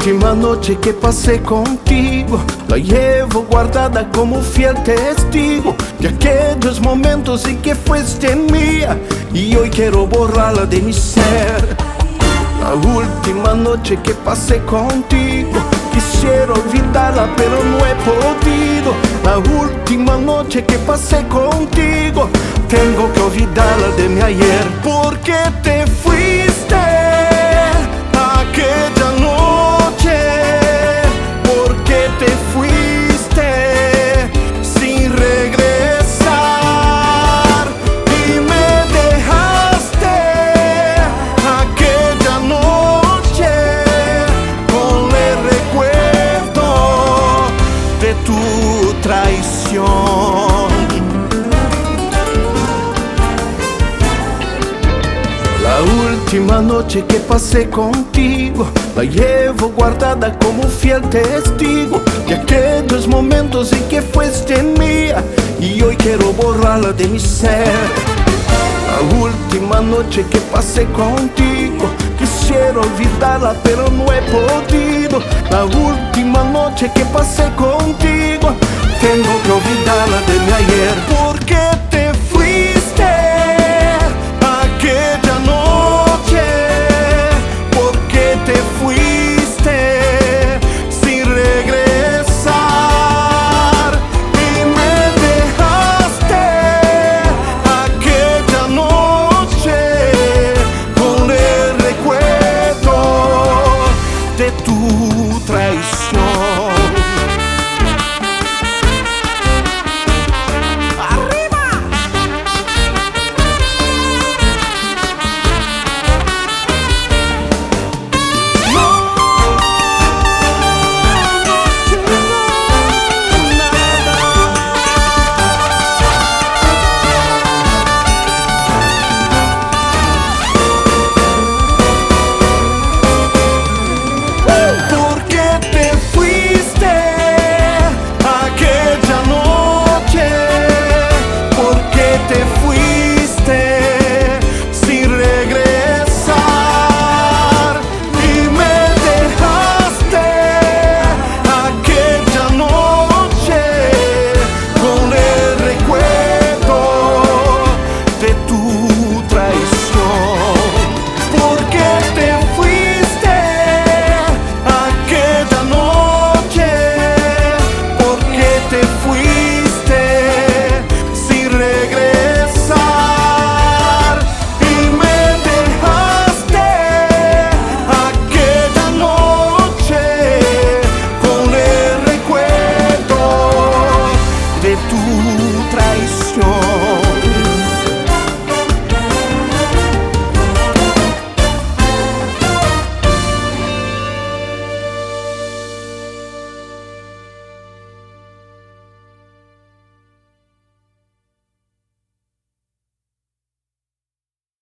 última noche que pasé contigo la llevo guardada como fiel testigo de aquellos momentos en que fuiste mía y hoy quiero borrarla de mi ser. La última noche que pasé contigo quisiera olvidarla pero no he podido. La última noche que pasé contigo tengo que olvidarla de mi ayer. Porque te fuiste aquella noche, porque te fuiste sin regresar y me dejaste aquella noche con el recuerdo de tu traición. La última noche que pasé contigo la llevo guardada como fiel testigo de aquellos momentos en que fuiste mía y hoy quiero borrarla de mi ser. La última noche que pasé contigo quisiera olvidarla pero no he podido. La última noche que pasé contigo tengo que olvidarla de mi ayer. Porque